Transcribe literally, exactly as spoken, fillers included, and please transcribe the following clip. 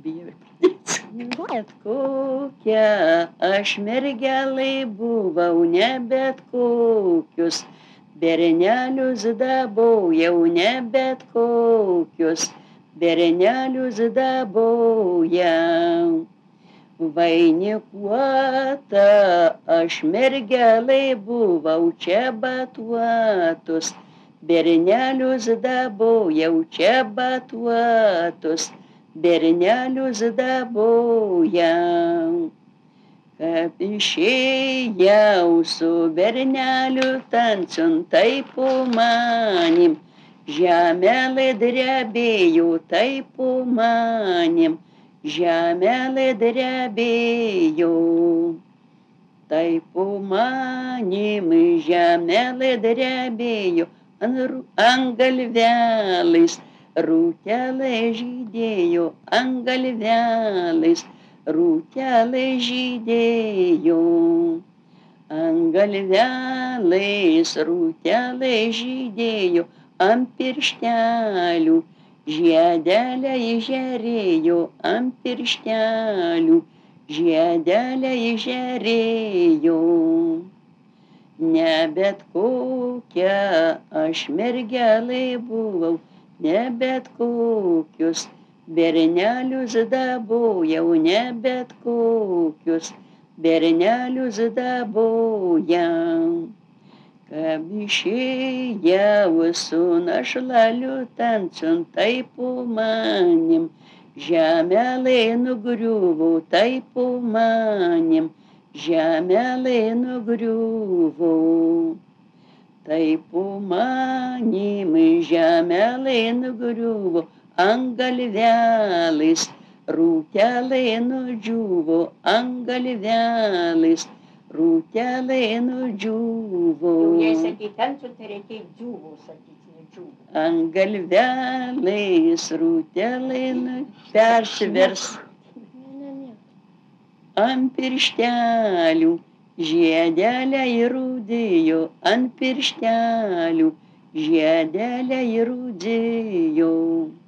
bijau ir pradėti. Bet kokia aš mergelai buvau, ne bet kokius bernelius dabau, jau ne bet kokius bernelius dabau jau. Vainikuota aš mergelai buvau, čia batuotus bernelius dabau, jau čia batuotus bernelius dabau jau. Kaip išėjau su berneliu tancun, taip manim, žemelė drebėjo, taip manim, žemelė drebėjo. Taip manim, žemelė drebėjo, ant galvelės rūtelė žydėjo, ant galvelės rūtelė žydėjo. Ant galvelės rūtelė žydėjo, ant pirštelių žiedelė žėrėjo, ant pirštelių žiedelė žėrėjo. Ne bet kokia aš mergelai buvau, ne bet kokius bernelius dabau, jau ne bet kokius bernelius dabau jau. Kad išėjau su našlaliu tancun, taip manim, žemelė nugriuvo, taip manim, žemelė nugriuvo. Taip manim, žemelė nugriuvo, ant galvelės rūtelė nudžiuvo, ant galvelės rūtelė nudžiuvo. Jei sakai tancun, tai reikia džiuvo sakyti, ne džiuvo. Ant galvelės rūtelė persivers, ant pirštelių žiedelė įrūdėjo, ant pirštelių žiedelė įrūdėjo.